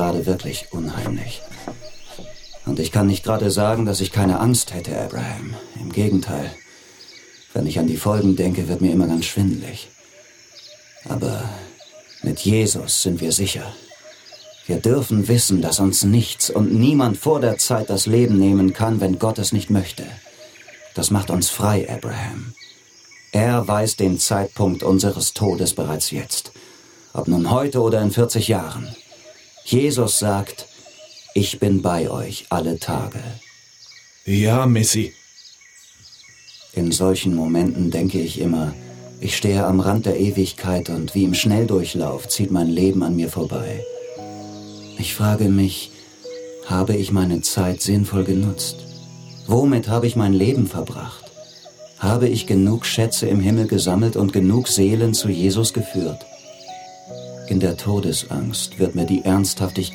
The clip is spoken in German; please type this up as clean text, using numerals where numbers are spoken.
gerade wirklich unheimlich. Und ich kann nicht gerade sagen, dass ich keine Angst hätte, Abraham. Im Gegenteil. Wenn ich an die Folgen denke, wird mir immer ganz schwindelig. Aber mit Jesus sind wir sicher. Wir dürfen wissen, dass uns nichts und niemand vor der Zeit das Leben nehmen kann, wenn Gott es nicht möchte. Das macht uns frei, Abraham. Er weiß den Zeitpunkt unseres Todes bereits jetzt. Ob nun heute oder in 40 Jahren. Jesus sagt, ich bin bei euch alle Tage. Ja, Missy. In solchen Momenten denke ich immer, ich stehe am Rand der Ewigkeit und wie im Schnelldurchlauf zieht mein Leben an mir vorbei. Ich frage mich, habe ich meine Zeit sinnvoll genutzt? Womit habe ich mein Leben verbracht? Habe ich genug Schätze im Himmel gesammelt und genug Seelen zu Jesus geführt? In der Todesangst wird mir die Ernsthaftigkeit